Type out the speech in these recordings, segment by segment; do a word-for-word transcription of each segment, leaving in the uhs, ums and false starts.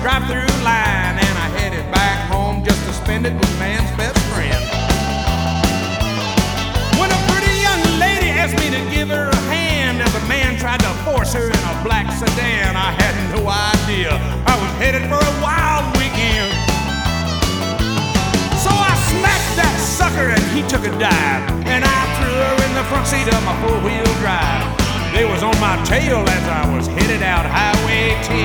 drive-through line, and I headed back home just to spend it with man's best friend. When a pretty young lady asked me to give her a hand as a man tried to force her in a black sedan, I had no idea I was headed for a wild weekend. So I smacked that sucker and he took a dive, and I threw her in the front seat of my four-wheel drive. They was on my tail as I was headed out Highway ten.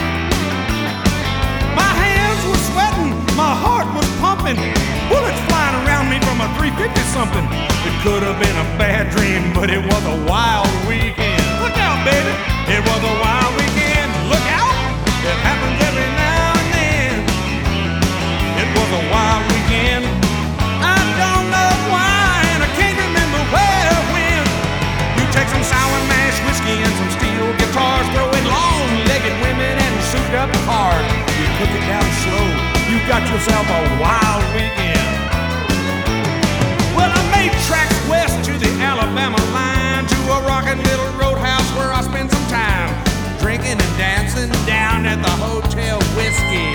My hands were sweating, my heart was pumping, bullets flying around me from a three fifty something. It could have been a bad dream, but it was a wild weekend. Look out, baby, it was a wild weekend. Look out, it happens every now and then. It was a wild weekend. I don't know why, and I can't remember where or when. You take some sour mash whiskey and some steel guitars, throw in long-legged women and souped up cars. You cook it down slow, you got yourself a wild weekend. Well, I made tracks west to the Alabama line, to a rockin' little roadhouse where I spent some time drinking and dancing down at the Hotel Whiskey.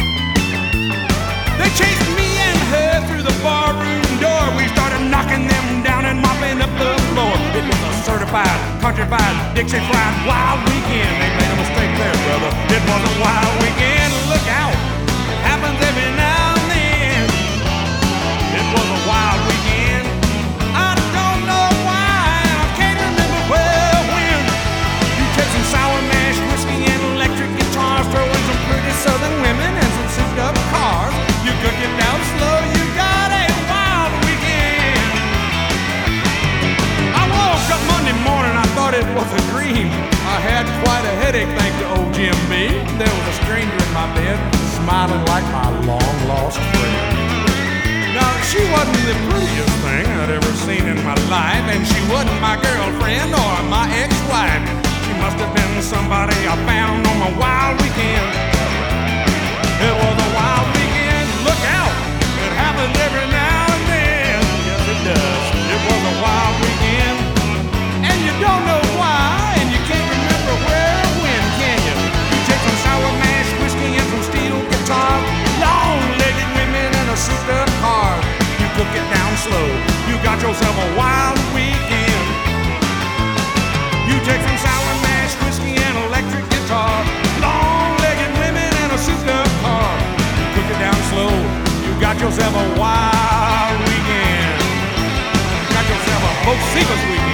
They chased me and her through the barroom door. We started knocking them down and mopping up the floor. It was a certified, country-fied, Dixie-fried wild weekend. They made a mistake there, brother. It was a wild weekend. Look out, it happens every now and then. It was a wild weekend. I don't know why, and I can't remember where or when. You take some sour mash whiskey and electric guitars, throw in some pretty southern women and some souped-up cars. You cook it down slow, you got a wild weekend. I woke up Monday morning, I thought it was a dream. I had quite a headache, thanks to old Jim B. There was a stranger in my bed, smiling like my long-lost friend. Now, she wasn't the prettiest thing I'd ever seen in my life, and she wasn't my girlfriend or my ex-wife. She must have been somebody I found on my wild weekend. It was a wild weekend. Look out, it happens every now and then. Yes, it does. It was a wild weekend, and you don't know why, and you can't remember where or when, can you? You take some sour mash whiskey and some steel guitar, long-legged women and a souped-up car. You cook it down slow, you got yourself a wild weekend. You take some sour mash whiskey and electric guitar, long-legged women and a souped-up car. Cook it down slow, you got yourself a wild weekend. Got yourself a Bocephus weekend.